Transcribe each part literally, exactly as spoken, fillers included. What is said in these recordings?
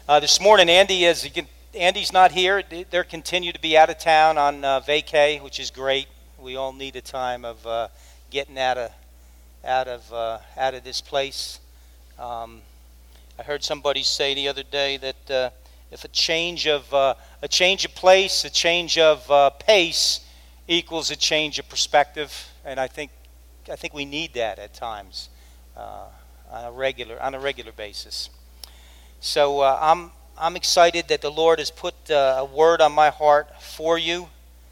Uh, this morning, Andy is Andy's not here. They're continue to be out of town on uh, vacay, which is great. We all need a time of uh, getting out of out of uh, out of this place. Um, I heard somebody say the other day that uh, if a change of uh, a change of place, a change of uh, pace equals a change of perspective, and I think I think we need that at times uh, on a regular on a regular basis. So uh, I'm I'm excited that the Lord has put uh, a word on my heart for you.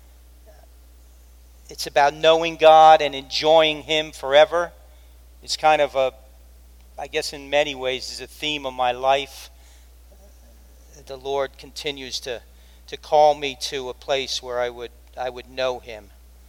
It's about knowing God and enjoying Him forever. It's kind of a, I guess in many ways, is a theme of my life. The Lord continues to to call me to a place where I would I would know Him.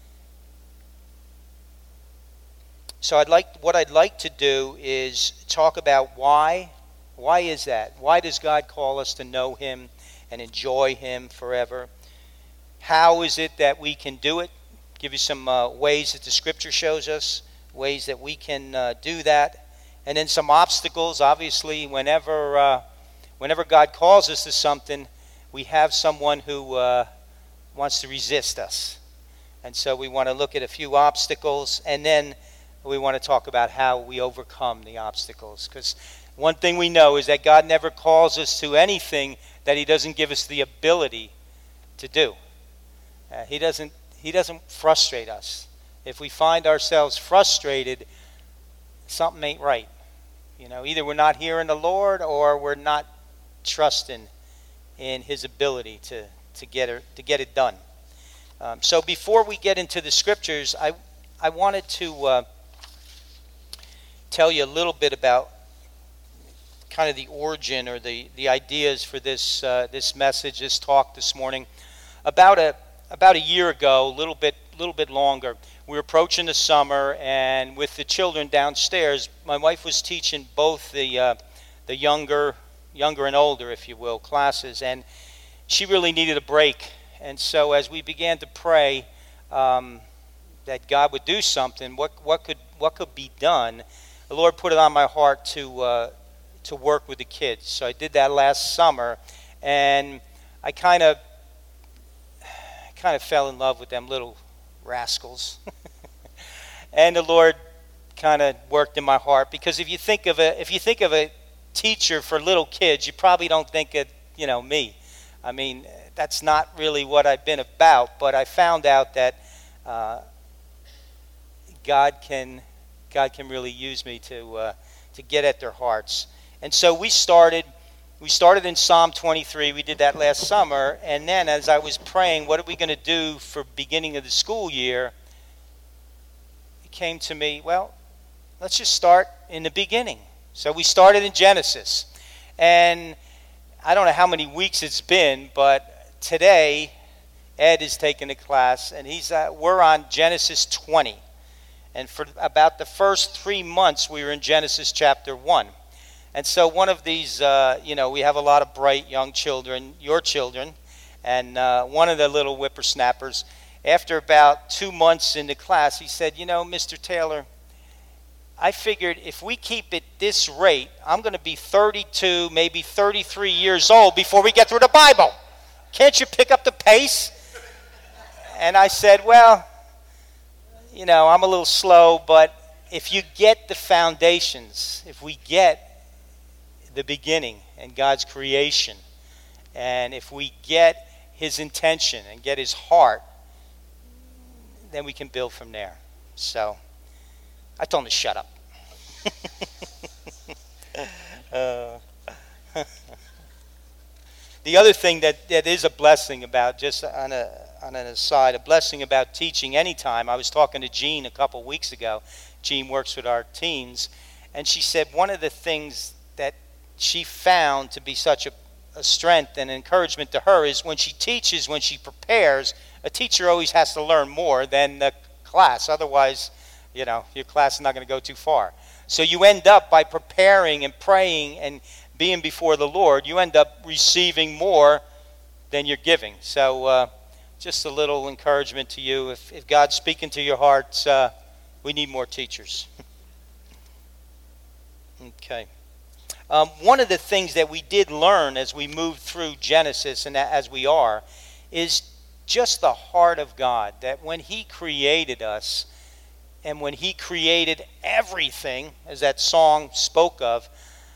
So I'd like what I'd like to do is talk about why. Why is that? Why does God call us to know Him and enjoy Him forever? How is it that we can do it? Give you some uh, ways that the Scripture shows us, ways that we can uh, do that, and then some obstacles. Obviously, whenever uh, whenever God calls us to something, we have someone who uh, wants to resist us, and so we want to look at a few obstacles, and then we want to talk about how we overcome the obstacles, because one thing we know is that God never calls us to anything that He doesn't give us the ability to do. Uh, he doesn't He doesn't frustrate us. If we find ourselves frustrated, something ain't right. You know, either we're not hearing the Lord or we're not trusting in His ability to, to get it to get it done. Um, so before we get into the scriptures, I I wanted to uh, tell you a little bit about kind of the origin or the, the ideas for this uh, this message, this talk this morning. About a about a year ago, a little bit little bit longer, we were approaching the summer, and with the children downstairs, my wife was teaching both the uh, the younger younger and older, if you will, classes, and she really needed a break. And so, as we began to pray um, that God would do something, what what could what could be done, the Lord put it on my heart to. Uh, to work with the kids. So I did that last summer, and I kind of kind of fell in love with them little rascals. And the Lord kind of worked in my heart, because if you think of a if you think of a teacher for little kids, you probably don't think of, you know, me. I mean, that's not really what I've been about, but I found out that uh, God can God can really use me to uh, to get at their hearts. And so we started, we started in Psalm twenty-three. We did that last summer. And then as I was praying, what are we going to do for beginning of the school year? It came to me, well, let's just start in the beginning. So we started in Genesis. And I don't know how many weeks it's been, but today Ed is taking a class, and he's uh, we're on Genesis twenty. And for about the first three months, we were in Genesis chapter one. And so one of these, uh, you know, we have a lot of bright young children, your children, and uh, one of the little whippersnappers, after about two months in the class, he said, you know, Mister Taylor, I figured if we keep it this rate, I'm going to be thirty-two, maybe thirty-three years old before we get through the Bible. Can't you pick up the pace? And I said, well, you know, I'm a little slow, but if you get the foundations, if we get the beginning and God's creation, and if we get His intention and get His heart, then we can build from there. So I told him to shut up. uh, the other thing that, that is a blessing about, just on a on an aside, a blessing about teaching anytime. I was talking to Jean a couple weeks ago. Jean works with our teens, and she said one of the things that she found to be such a, a strength and encouragement to her is when she teaches, when she prepares, a teacher always has to learn more than the class. Otherwise, you know, your class is not going to go too far. So you end up, by preparing and praying and being before the Lord, you end up receiving more than you're giving. So uh, just a little encouragement to you. If, if God's speaking to your hearts, uh, we need more teachers. Okay. Um, one of the things that we did learn as we moved through Genesis and as we are is just the heart of God, that when he created us and when he created everything, as that song spoke of,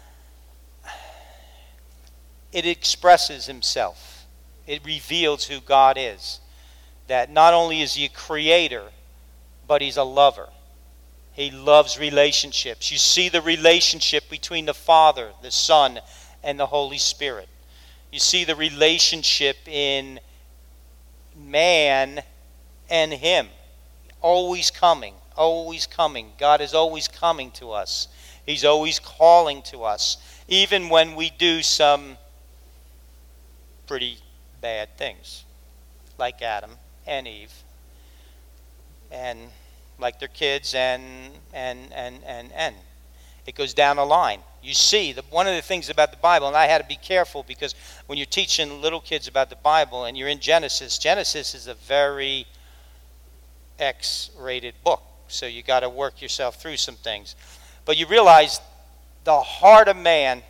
it expresses himself. It reveals who God is. That not only is he a creator, but he's a lover. He loves relationships. You see the relationship between the Father, the Son, and the Holy Spirit. You see the relationship in man and him. Always coming, always coming. God is always coming to us. He's always calling to us, even when we do some pretty bad things, like Adam and Eve, and like their kids, and and and and and it goes down the line. You see, the, one of the things about the Bible, and I had to be careful because when you're teaching little kids about the Bible and you're in Genesis, Genesis is a very X-rated book, so you got to work yourself through some things. But you realize the heart of man,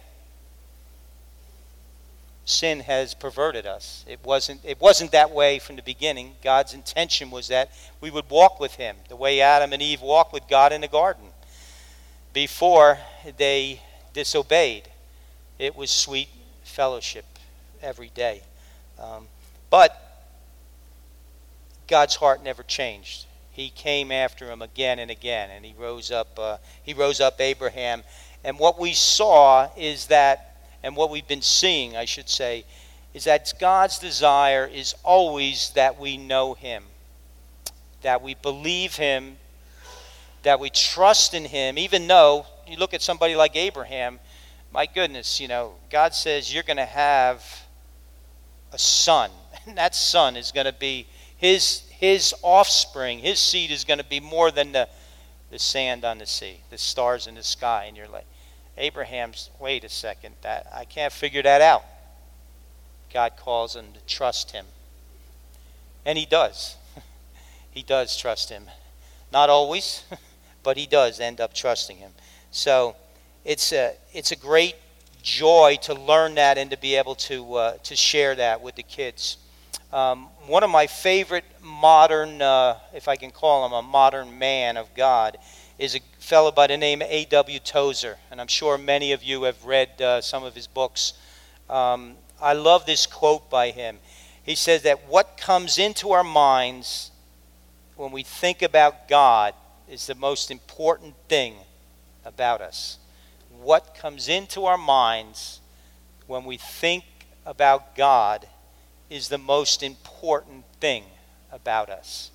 sin has perverted us. It wasn't, it wasn't that way from the beginning. God's intention was that we would walk with him the way Adam and Eve walked with God in the garden. Before they disobeyed, it was sweet fellowship every day. Um, but God's heart never changed. He came after him again and again, and he rose up. Uh, he rose up Abraham, and what we saw is that. And what we've been seeing, I should say, is that God's desire is always that we know him, that we believe him, that we trust in him, even though you look at somebody like Abraham, my goodness, you know, God says you're going to have a son, and that son is going to be his his offspring, his seed is going to be more than the, the sand on the sea, the stars in the sky, and you're like, Abraham's, wait a second, that I can't figure that out. God calls him to trust him. And he does. He does trust him. Not always, but he does end up trusting him. So it's a, it's a great joy to learn that and to be able to, uh, to share that with the kids. Um, one of my favorite modern, uh, if I can call him a modern man of God, is a fellow by the name of A W Tozer, and I'm sure many of you have read uh, some of his books. Um, I love this quote by him. He says that what comes into our minds when we think about God is the most important thing about us. What comes into our minds when we think about God is the most important thing about us.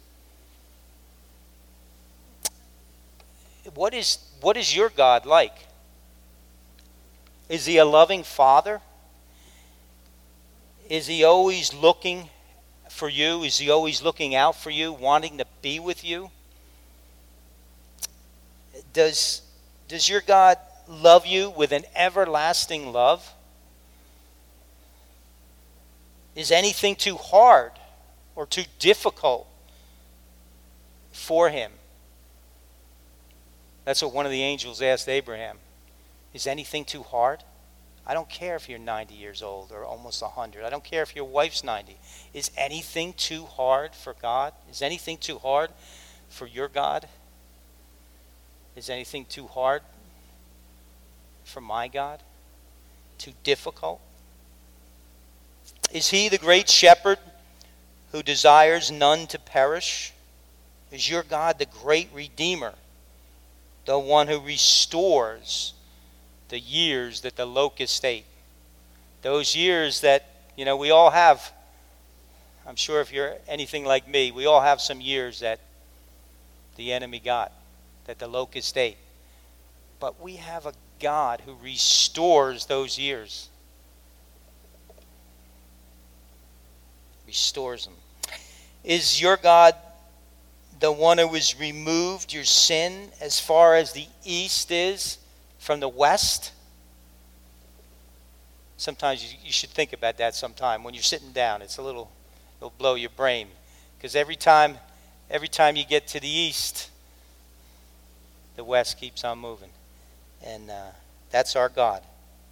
What is what is your God like? Is he a loving father? Is he always looking for you? Is he always looking out for you, wanting to be with you? Does does your God love you with an everlasting love? Is anything too hard or too difficult for him? That's what one of the angels asked Abraham. Is anything too hard? I don't care if you're ninety years old or almost one hundred. I don't care if your wife's ninety. Is anything too hard for God? Is anything too hard for your God? Is anything too hard for my God? Too difficult? Is he the great shepherd who desires none to perish? Is your God the great redeemer, the one who restores the years that the locust ate? Those years that, you know, we all have. I'm sure if you're anything like me, we all have some years that the enemy got, that the locust ate. But we have a God who restores those years. Restores them. Is your God the one who has removed your sin as far as the east is from the west? Sometimes you, you should think about that sometime when you're sitting down. It's a little, it'll blow your brain. Because every time, every time you get to the east, the west keeps on moving. And uh, that's our God.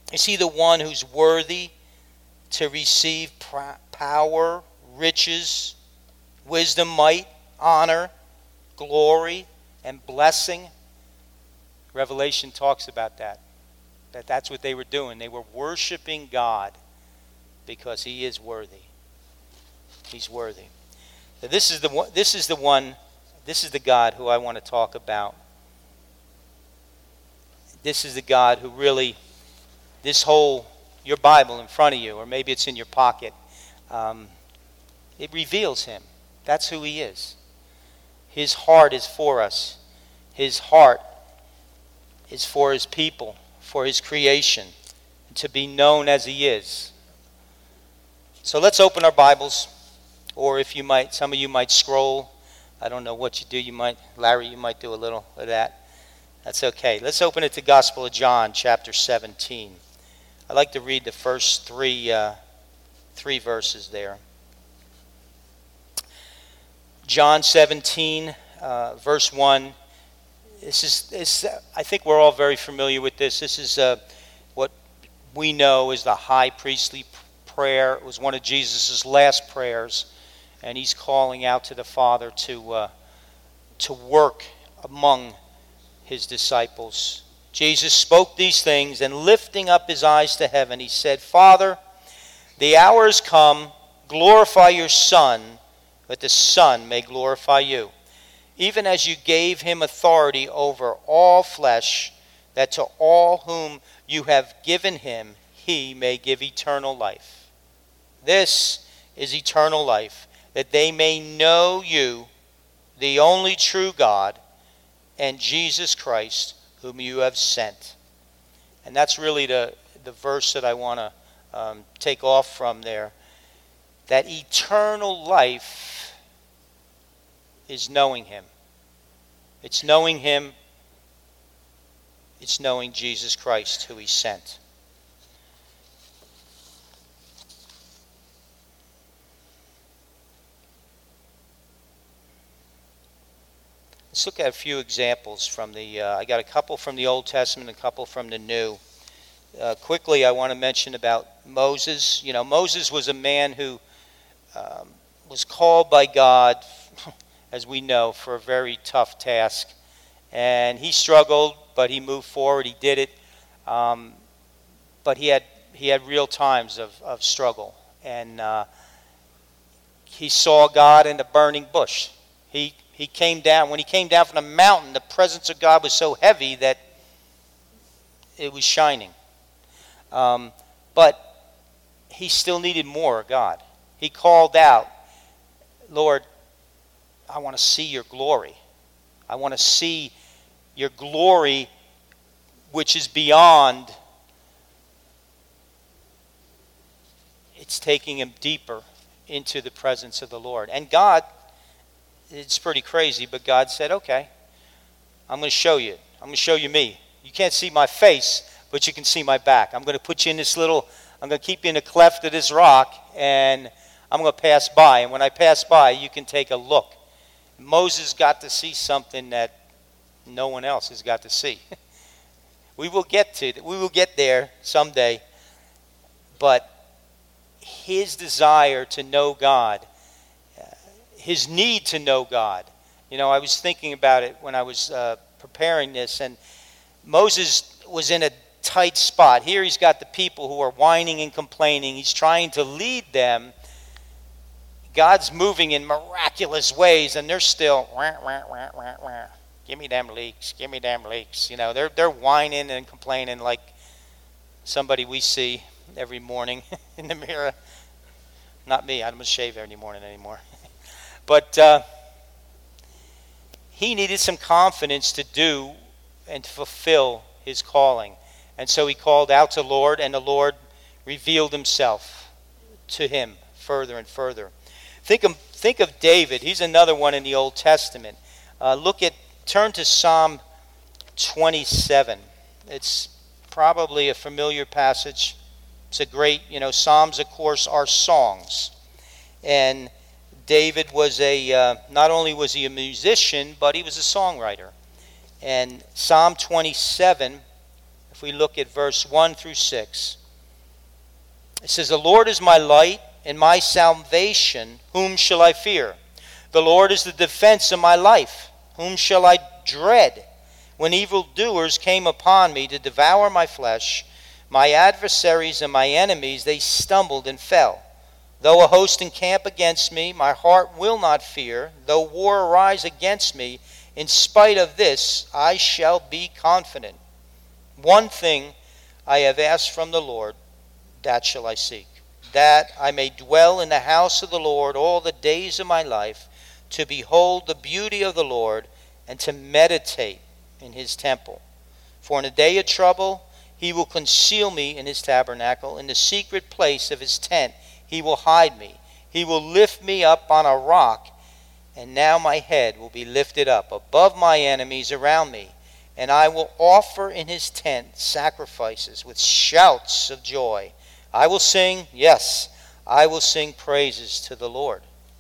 Is he the one who's worthy to receive power, riches, wisdom, might, honor, glory, and blessing? Revelation talks about that. That that's what they were doing. They were worshiping God because he is worthy. He's worthy. So this is the one, this is the one, this is the God who I want to talk about. This is the God who really, this whole, your Bible in front of you, or maybe it's in your pocket, um, it reveals him. That's who he is. His heart is for us. His heart is for his people, for his creation, to be known as he is. So let's open our Bibles, or if you might, some of you might scroll. I don't know what you do. You might, Larry, you might do a little of that. That's okay. Let's open it to Gospel of John, chapter seventeen. I'd like to read the first three, uh, three verses there. John seventeen, uh, verse one. This is, this, I think we're all very familiar with this. This is uh, what we know is the high priestly prayer. It was one of Jesus' last prayers, and he's calling out to the Father to uh, to work among his disciples. Jesus spoke these things, and lifting up his eyes to heaven, he said, Father, the hour has come, glorify your Son, that the Son may glorify you, even as you gave him authority over all flesh, that to all whom you have given him, he may give eternal life. This is eternal life, that they may know you, the only true God, and Jesus Christ, whom you have sent. And that's really the, the verse that I want to um, take off from there. That eternal life is knowing him. It's knowing him. It's knowing Jesus Christ, who he sent. Let's look at a few examples from the, uh, I got a couple from the Old Testament, a couple from the New. Uh, quickly, I want to mention about Moses. You know, Moses was a man who um, was called by God, as we know, for a very tough task. And he struggled, but he moved forward, he did it. Um, but he had he had real times of, of struggle. And uh, he saw God in the burning bush. He He came down, when he came down from the mountain, the presence of God was so heavy that it was shining. Um, but he still needed more of God. He called out, Lord, I want to see your glory. I want to see your glory, which is beyond. It's taking him deeper into the presence of the Lord. And God, it's pretty crazy, but God said, okay, I'm going to show you. I'm going to show you me. You can't see my face, but you can see my back. I'm going to put you in this little, I'm going to keep you in the cleft of this rock, and I'm going to pass by. And when I pass by, you can take a look. Moses got to see something that no one else has got to see. We will get to, we will get there someday, but his desire to know God, his need to know God. You know, I was thinking about it when I was uh, preparing this, and Moses was in a tight spot. Here he's got the people who are whining and complaining. He's trying to lead them. God's moving in miraculous ways, and they're still, wah, wah, wah, wah, wah. Give me them leeks, give me them leeks. You know, they're, they're whining and complaining like somebody we see every morning in the mirror. Not me, I don't shave every morning anymore. But uh, he needed some confidence to do and to fulfill his calling. And so he called out to the Lord, and the Lord revealed himself to him further and further. Think of, think of David. He's another one in the Old Testament. Uh, look at, turn to Psalm twenty-seven. It's probably a familiar passage. It's a great, you know, Psalms, of course, are songs. And David was a, uh, not only was he a musician, but he was a songwriter. And Psalm twenty-seven, if we look at verse one through six, it says, "The Lord is my light and my salvation. Whom shall I fear? The Lord is the defense of my life. Whom shall I dread? When evildoers came upon me to devour my flesh, my adversaries and my enemies, they stumbled and fell. Though a host encamp against me, my heart will not fear. Though war arise against me, in spite of this, I shall be confident. One thing I have asked from the Lord, that shall I seek, that I may dwell in the house of the Lord all the days of my life, to behold the beauty of the Lord and to meditate in his temple. For in a day of trouble he will conceal me in his tabernacle. In the secret place of his tent he will hide me. He will lift me up on a rock, and now my head will be lifted up above my enemies around me. And I will offer in his tent sacrifices with shouts of joy. I will sing, yes, I will sing praises to the Lord."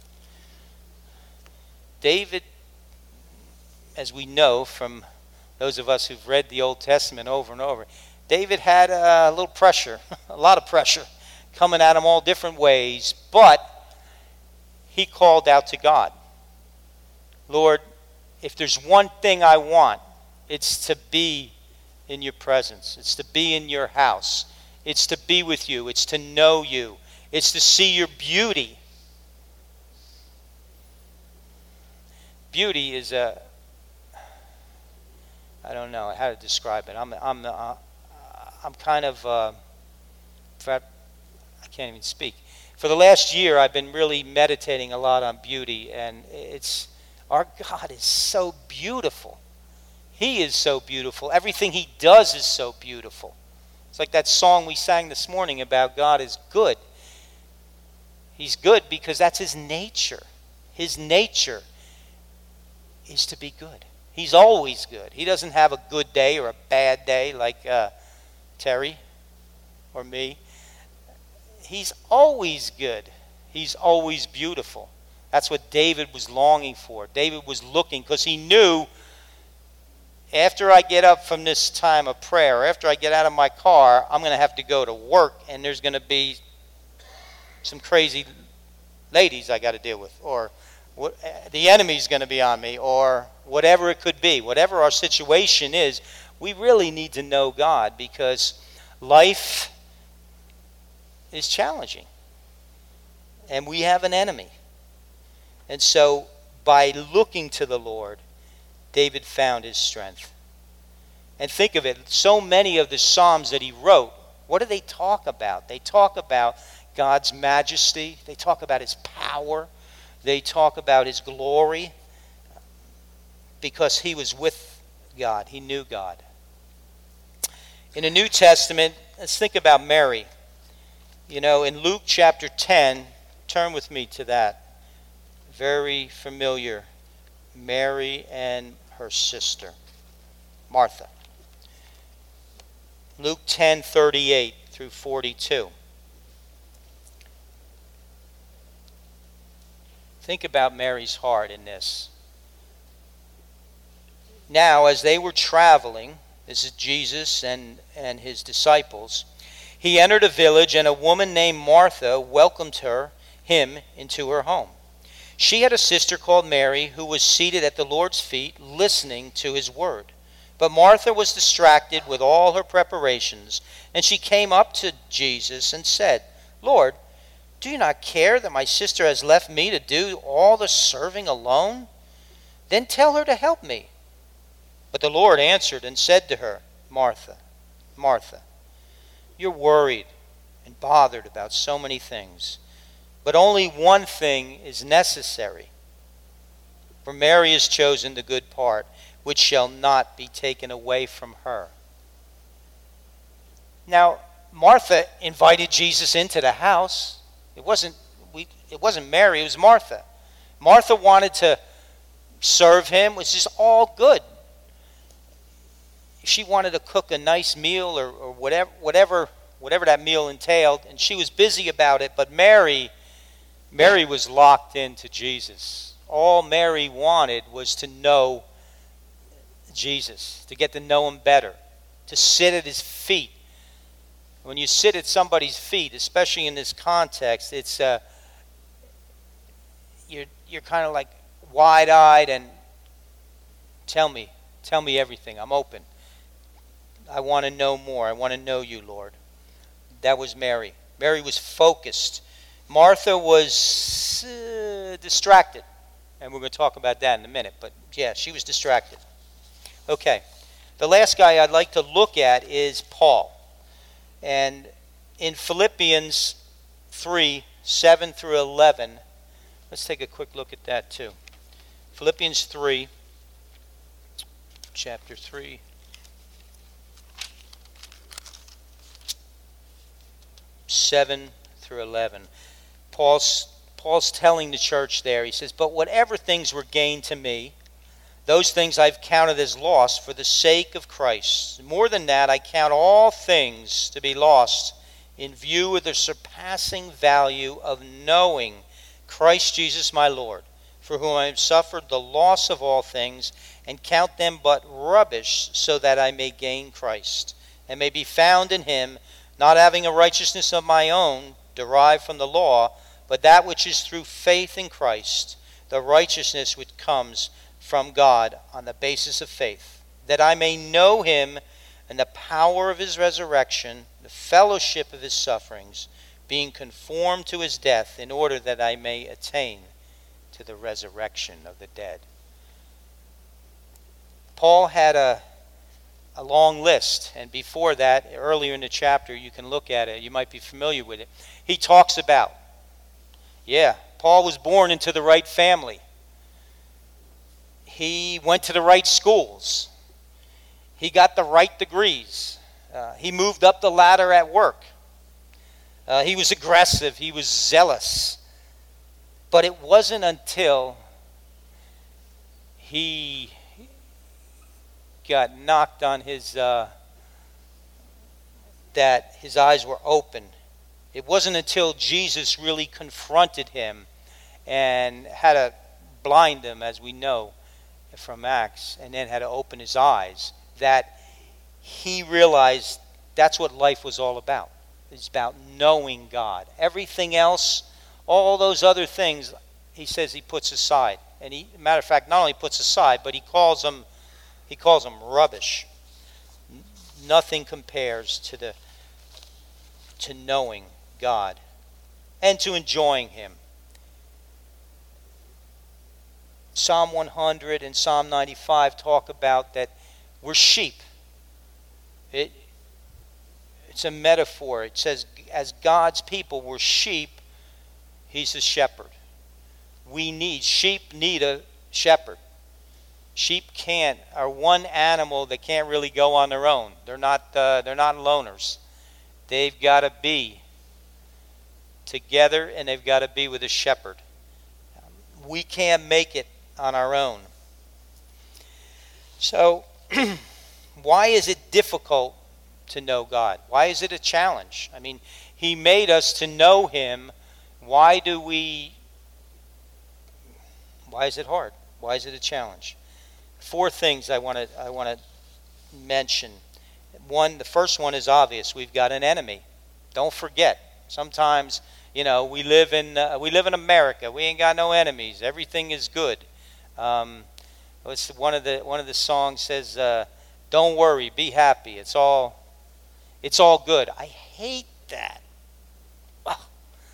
David, as we know from those of us who've read the Old Testament over and over, David had a little pressure, a lot of pressure, coming at him all different ways, but he called out to God. Lord, if there's one thing I want, it's to be in your presence. It's to be in your house. It's to be with you. It's to know you. It's to see your beauty. Beauty is a, I don't know how to describe it. I'm, I'm, uh, I'm kind of, uh, I can't even speak. For the last year, I've been really meditating a lot on beauty, and it's, our God is so beautiful. He is so beautiful. Everything he does is so beautiful. It's like that song we sang this morning about God is good. He's good because that's his nature. His nature is to be good. He's always good. He doesn't have a good day or a bad day like uh, Terry or me. He's always good. He's always beautiful. That's what David was longing for. David was looking because he knew, after I get up from this time of prayer, after I get out of my car, I'm going to have to go to work, and there's going to be some crazy ladies I got to deal with, or what, the enemy's going to be on me, or whatever it could be. Whatever our situation is, we really need to know God, because life is challenging, and we have an enemy. And so by looking to the Lord, David found his strength. And think of it, so many of the Psalms that he wrote, what do they talk about? They talk about God's majesty. They talk about his power. They talk about his glory, because he was with God. He knew God. In the New Testament, let's think about Mary. You know, in Luke chapter ten, turn with me to that. Very familiar. Mary and her sister, Martha. Luke ten, thirty-eight through forty-two. Think about Mary's heart in this. Now, as they were traveling, this is Jesus and, and his disciples, he entered a village, and a woman named Martha welcomed her, him into her home. She had a sister called Mary who was seated at the Lord's feet listening to his word. But Martha was distracted with all her preparations, and she came up to Jesus and said, "Lord, do you not care that my sister has left me to do all the serving alone? Then tell her to help me." But the Lord answered and said to her, "Martha, Martha, you're worried and bothered about so many things, but only one thing is necessary. For Mary has chosen the good part, which shall not be taken away from her." Now, Martha invited Jesus into the house. It wasn't, we, it wasn't Mary, it was Martha. Martha wanted to serve him, which is all good. She wanted to cook a nice meal or, or whatever, whatever, whatever that meal entailed, and she was busy about it. But Mary, Mary was locked into Jesus. All Mary wanted was to know Jesus, to get to know him better. to sit at his feet. When you sit at somebody's feet, especially in this context, it's uh, you're you're kind of like wide-eyed and tell me, tell me everything. I'm open. I want to know more. I want to know you, Lord. That was Mary. Mary was focused. Martha was uh, distracted. And we're going to talk about that in a minute. But yeah, she was distracted. Okay. The last guy I'd like to look at is Paul. And in Philippians three, seven through eleven, let's take a quick look at that too. Philippians three, chapter three. seven through eleven. Paul's, Paul's telling the church there, he says, but whatever things were gained to me, those things I've counted as loss for the sake of Christ. More than that, I count all things to be lost in view of the surpassing value of knowing Christ Jesus my Lord, for whom I have suffered the loss of all things, and count them but rubbish, so that I may gain Christ, and may be found in him, not having a righteousness of my own derived from the law, but that which is through faith in Christ, the righteousness which comes from God on the basis of faith, that I may know him and the power of his resurrection, the fellowship of his sufferings, being conformed to his death, in order that I may attain to the resurrection of the dead. Paul had a a long list, and before that, earlier in the chapter, you can look at it, you might be familiar with it. He talks about, yeah, Paul was born into the right family. He went to the right schools. He got the right degrees. Uh, he moved up the ladder at work. Uh, he was aggressive. He was zealous. But it wasn't until he got knocked on his, uh, that his eyes were open. It wasn't until Jesus really confronted him and had to blind him, as we know from Acts, and then had to open his eyes, that he realized that's what life was all about. It's about knowing God. Everything else, all those other things, he says he puts aside. And he, matter of fact, not only puts aside, but he calls them He calls them rubbish. Nothing compares to the to knowing God and to enjoying him. Psalm one hundred and Psalm ninety-five talk about that we're sheep. It, it's a metaphor. It says, as God's people, we're sheep. He's the shepherd. We need, sheep need a shepherd. Sheep can't, are one animal that can't really go on their own. They're not, uh, they're not loners. They've got to be together, and they've got to be with a shepherd. We can't make it on our own. So, why is it difficult to know God? Why is it a challenge? I mean, he made us to know him. Why do we, why is it hard? Why is it a challenge? Four things I want to I want to mention. One, the first one is obvious. We've got an enemy. Don't forget. Sometimes, you know, we live in uh, we live in America. We ain't got no enemies. Everything is good. Um, it's one of the one of the songs says, uh, "Don't worry, be happy. It's all it's all good." I hate that. Oh.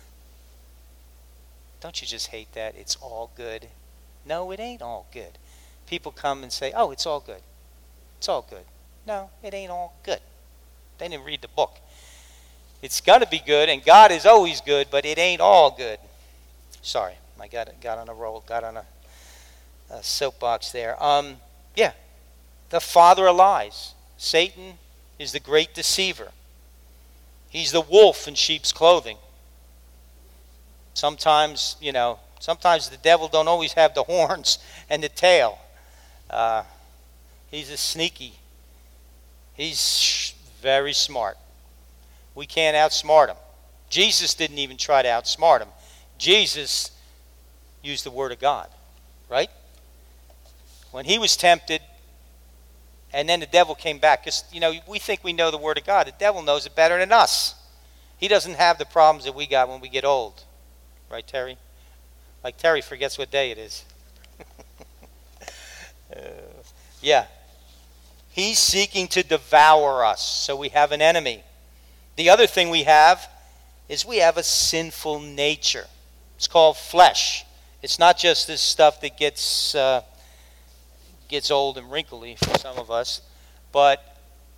Don't you just hate that? It's all good. No, it ain't all good. People come and say, oh, it's all good. It's all good. No, it ain't all good. They didn't read the book. It's got to be good, and God is always good, but it ain't all good. Sorry, I got got on a roll, got on a, a soapbox there. Um, yeah, the father of lies. Satan is the great deceiver. He's the wolf in sheep's clothing. Sometimes, you know, sometimes the devil don't always have the horns and the tail. Uh, he's a sneaky. He's very smart. We can't outsmart him. Jesus didn't even try to outsmart him. Jesus used the word of God, right? When he was tempted, And then the devil came back. Because, you know, we think we know the Word of God. The devil knows it better than us. He doesn't have the problems that we got when we get old. Right, Terry? Like Terry forgets what day it is. uh, yeah. He's seeking to devour us. So we have an enemy. The other thing we have is we have a sinful nature. It's called flesh. It's not just this stuff that gets uh, gets old and wrinkly for some of us, but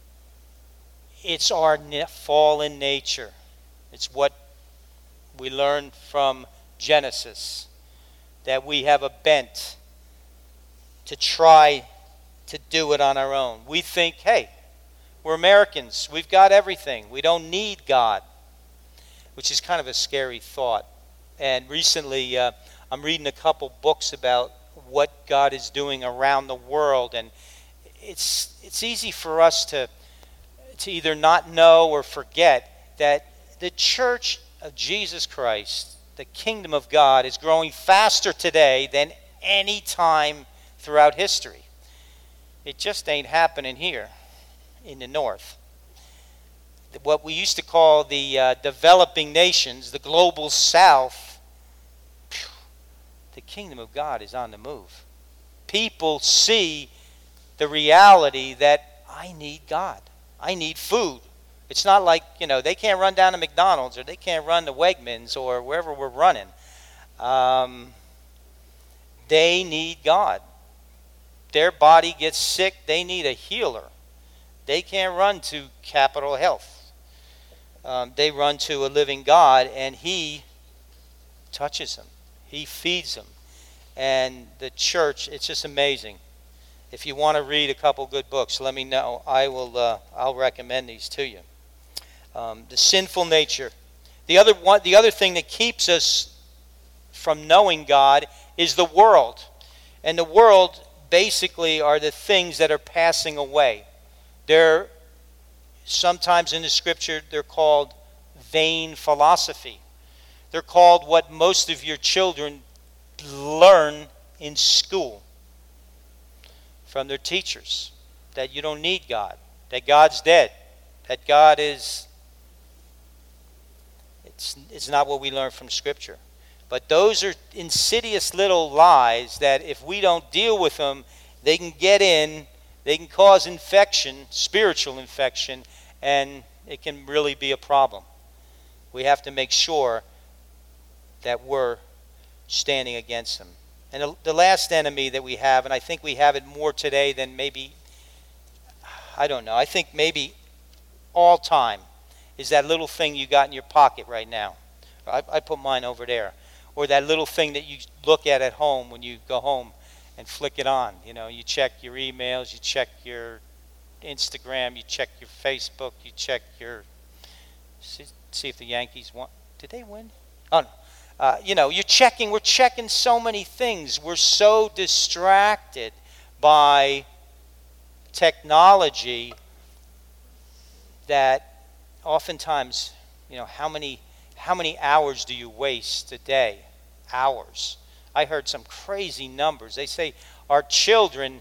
it's our fallen nature. It's what we learn from Genesis, that we have a bent to try to do it on our own. We think, hey, we're Americans. We've got everything. We don't need God, which is kind of a scary thought. And recently, uh, I'm reading a couple books about what God is doing around the world, and it's it's easy for us to to either not know or forget that the Church of Jesus Christ, the kingdom of God, is growing faster today than any time throughout history. It just ain't happening here in the north. What we used to call the uh, developing nations, the global south, phew, the kingdom of God is on the move. People see the reality that I need God. I need food. It's not like, you know, they can't run down to McDonald's or they can't run to Wegmans or wherever we're running. Um, they need God. Their body gets sick. They need a healer. They can't run to Capital Health. Um, they run to a living God, and He touches them. He feeds them. And the church, it's just amazing. If you want to read a couple good books, let me know. I will. Uh, I'll recommend these to you. Um, the sinful nature. The other one, the other thing that keeps us from knowing God is the world, and the world basically are the things that are passing away. They're sometimes in the Scripture they're called vain philosophy. They're called what most of your children learn in school from their teachers, that you don't need God, that God's dead, that God is, it's, it's not what we learn from Scripture. But those are insidious little lies that if we don't deal with them, they can get in, they can cause infection, spiritual infection, and it can really be a problem. We have to make sure that we're standing against them. And the, the last enemy that we have, and I think we have it more today than maybe, I don't know, I think maybe all time, is that little thing you got in your pocket right now. I, I put mine over there. Or that little thing that you look at at home when you go home and flick it on. You know, you check your emails, you check your Instagram, you check your Facebook, you check your, see, see if the Yankees won. Did they win? Oh, no. Uh, you know, you're checking, we're checking so many things. We're so distracted by technology that oftentimes, you know, how many how many hours do you waste a day? Hours. I heard some crazy numbers. They say our children,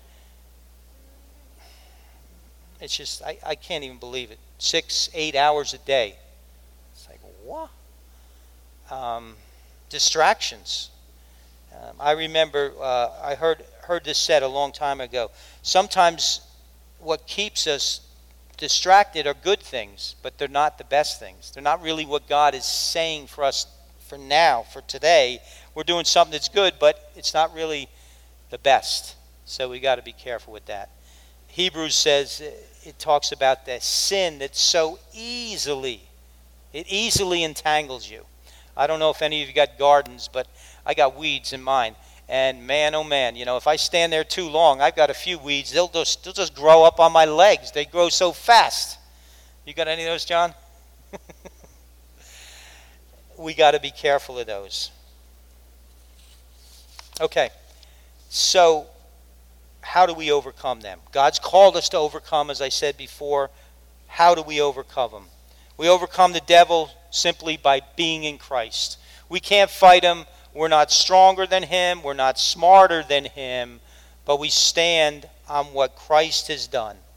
it's just, I, I can't even believe it. Six, eight hours a day. It's like, what? Um, distractions. Um, I remember, uh, I heard heard this said a long time ago. Sometimes what keeps us distracted are good things, but they're not the best things. They're not really what God is saying for us for now, for today. We're doing something that's good, but it's not really the best. So we got to be careful with that. Hebrews says, it talks about the sin that so easily, it easily entangles you. I don't know if any of you got gardens, but I got weeds in mine. And man, oh man, you know, if I stand there too long, I've got a few weeds. They'll just, they'll just grow up on my legs. They grow so fast. You got any of those, John? We got to be careful of those. Okay, so how do we overcome them? God's called us to overcome, as I said before. How do we overcome them? We overcome the devil simply by being in Christ. We can't fight him. We're not stronger than him. We're not smarter than him. But we stand on what Christ has done.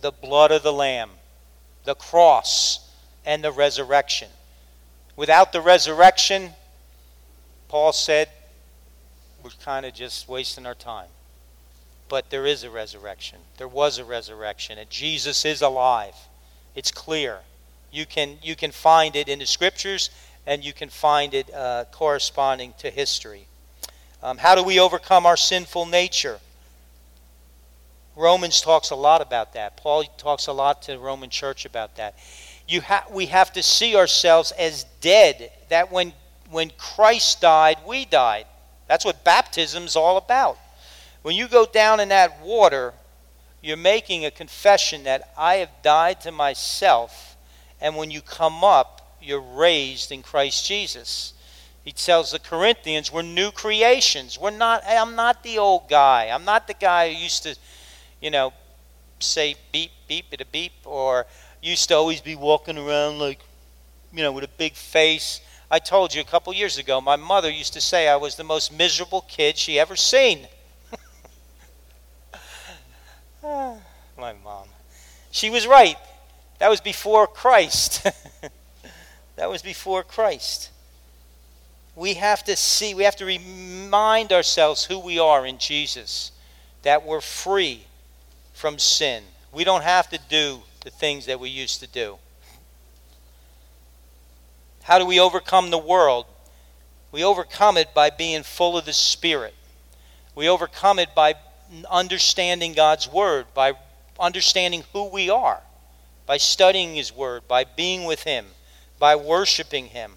the blood of the Lamb, the cross, and the resurrection. Without the resurrection, Paul said, we're kind of just wasting our time. But there is a resurrection. There was a resurrection, and Jesus is alive. It's clear. You can you can find it in the Scriptures, and you can find it uh, corresponding to history. Um, how do we overcome our sinful nature? Romans talks a lot about that. Paul talks a lot to the Roman church about that. You ha- we have to see ourselves as dead, that when, when Christ died, we died. That's what baptism's all about. When you go down in that water, you're making a confession that I have died to myself, and when you come up, you're raised in Christ Jesus. He tells the Corinthians, we're new creations. We're not, I'm not the old guy. I'm not the guy who used to, you know, say beep, beep, it a beep, or used to always be walking around like, you know, with a big face. I told you a couple years ago, my mother used to say I was the most miserable kid she ever seen. My mom. She was right. That was before Christ. That was before Christ. We have to see, we have to remind ourselves who we are in Jesus, that we're free from sin. We don't have to do the things that we used to do. How do we overcome the world? We overcome it by being full of the Spirit. We overcome it by understanding God's Word, by understanding who we are, by studying His Word, by being with Him, by worshiping Him.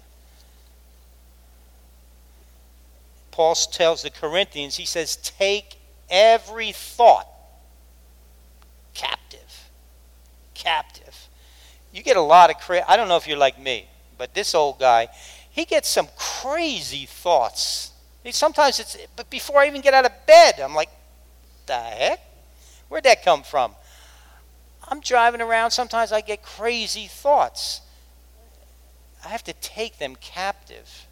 Paul tells the Corinthians, he says, take every thought captive. Captive. You get a lot of cra- I don't know if you're like me, but this old guy, he gets some crazy thoughts. Sometimes it's, but before I even get out of bed, I'm like, the heck? Where'd that come from? I'm driving around, sometimes I get crazy thoughts. I have to take them captive.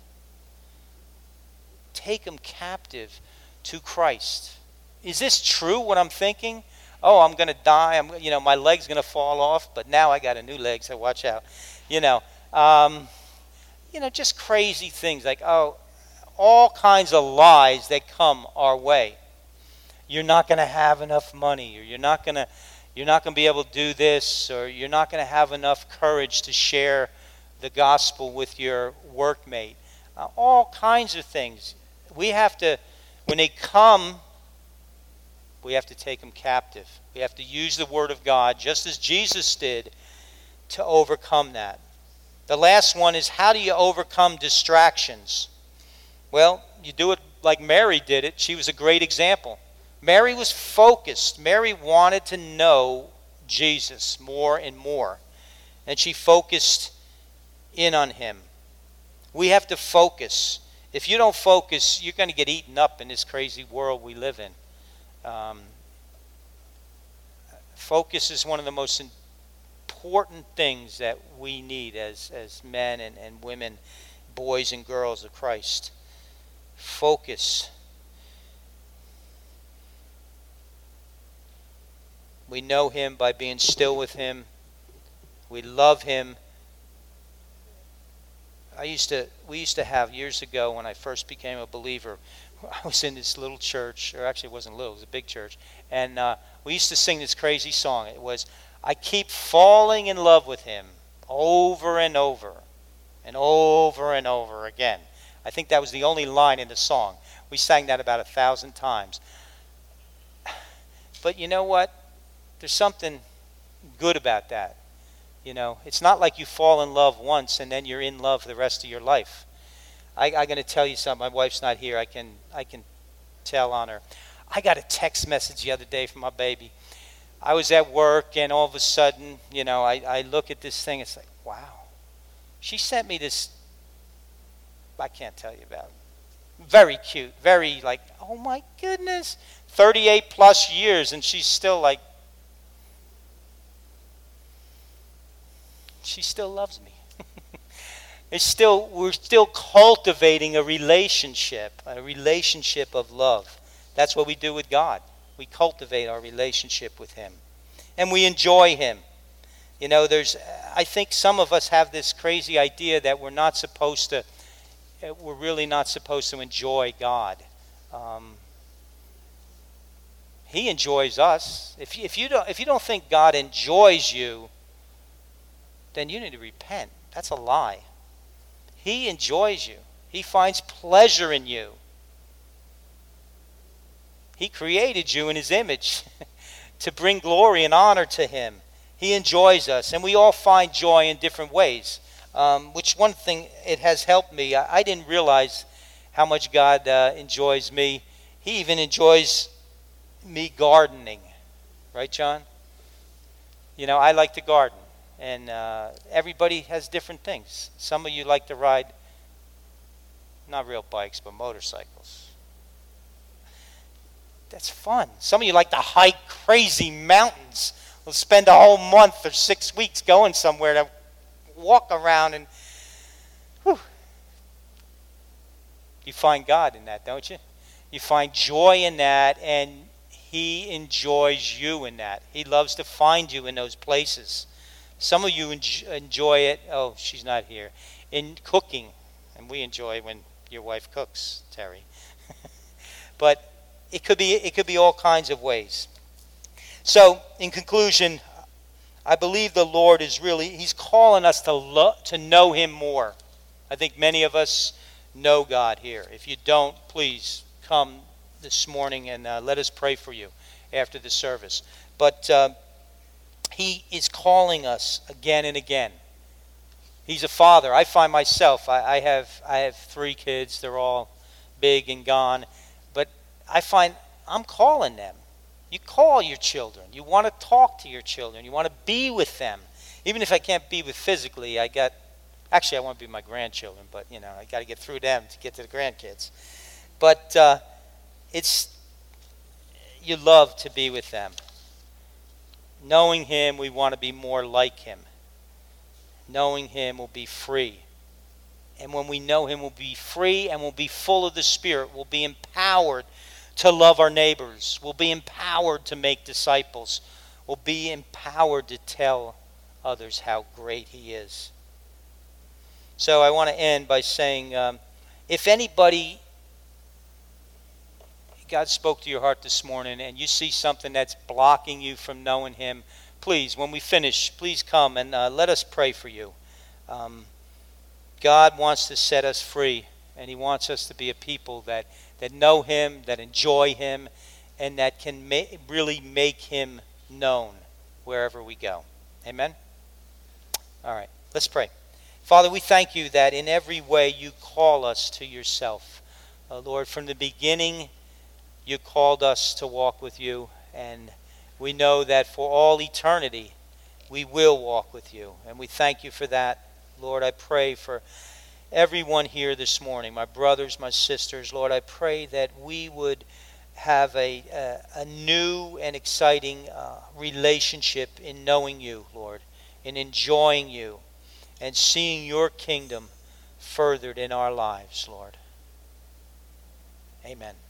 Take them captive to Christ. Is this true, what I'm thinking? Oh, I'm going to die. I'm, you know, my leg's going to fall off, but now I got a new leg, so watch out. You know, um, you know, just crazy things like, oh, all kinds of lies that come our way. You're not going to have enough money, or you're not going to, you're not going to be able to do this, or you're not going to have enough courage to share the gospel with your workmate. Uh, all kinds of things. We have to, when they come, we have to take them captive. We have to use the Word of God, just as Jesus did, to overcome that. The last one is, how do you overcome distractions? Well, you do it like Mary did it. She was a great example. Mary was focused. Mary wanted to know Jesus more and more. And she focused in on Him. We have to focus. If you don't focus, you're going to get eaten up in this crazy world we live in. Um, focus is one of the most important things that we need as, as men and, and women, boys and girls of Christ. Focus. We know Him by being still with Him. We love Him. I used to, we used to have years ago when I first became a believer, I was in this little church, or actually it wasn't little, it was a big church, and uh, we used to sing this crazy song. It was, I keep falling in love with Him over and over and over and over again. I think that was the only line in the song. We sang that about a thousand times. But you know what? There's something good about that. You know, it's not like you fall in love once and then you're in love the rest of your life. I, I'm going to tell you something. My wife's not here. I can I can tell on her. I got a text message the other day from my baby. I was at work and all of a sudden, you know, I, I look at this thing. It's like, wow. She sent me this, I can't tell you about it. Very cute. Very like, oh my goodness. thirty-eight plus years and she's still like, she still loves me. It's still, we're still cultivating a relationship, a relationship of love. That's what we do with God. We cultivate our relationship with Him. and we enjoy him. You know, there's, I think some of us have this crazy idea that we're not supposed to, we're really not supposed to enjoy God. Um, he enjoys us. If you, if you don't, if you don't think God enjoys you, then you need to repent. That's a lie. He enjoys you. He finds pleasure in you. He created you in his image to bring glory and honor to him. He enjoys us, and we all find joy in different ways, um, which one thing, it has helped me. I, I didn't realize how much God uh, enjoys me. He even enjoys me gardening. Right, John? You know, I like to garden, and uh, everybody has different things. Some of you like to ride, not real bikes, but motorcycles. That's fun. Some of you like to hike crazy mountains. We'll spend a whole month or six weeks going somewhere to walk around and whew. You find God in that, don't you? You find joy in that, and he enjoys you in that. He loves to find you in those places. Some of you enjoy it, oh, she's not here, in cooking. And we enjoy when your wife cooks, Terry. But it could be it could be all kinds of ways. So, in conclusion, I believe the Lord is really, he's calling us to lo- to know him more. I think many of us know God here. If you don't, please come this morning and uh, let us pray for you after the service. But uh, he is calling us again and again. He's a father. I find myself, I, I have I have three kids. They're all big and gone. But I find I'm calling them. You call your children. You want to talk to your children. You want to be with them. Even if I can't be with physically, I got, actually I want to be with my grandchildren, but you know, I got to get through them to get to the grandkids. But uh, it's, you love to be with them. Knowing him, we want to be more like him. Knowing him will be free. And when we know him, we'll be free and we'll be full of the Spirit. We'll be empowered to love our neighbors. We'll be empowered to make disciples. We'll be empowered to tell others how great he is. So I want to end by saying, um, if anybody, God spoke to your heart this morning and you see something that's blocking you from knowing him, please, when we finish, please come and uh, let us pray for you. Um, God wants to set us free, and he wants us to be a people that that know him, that enjoy him, and that can ma- really make him known wherever we go. Amen? All right, let's pray. Father, we thank you that in every way you call us to yourself. Uh, Lord, from the beginning, you called us to walk with you, and we know that for all eternity, we will walk with you, and we thank you for that. Lord, I pray for everyone here this morning, my brothers, my sisters. Lord, I pray that we would have a, a, a new and exciting uh, relationship in knowing you, Lord, in enjoying you, and seeing your kingdom furthered in our lives, Lord. Amen.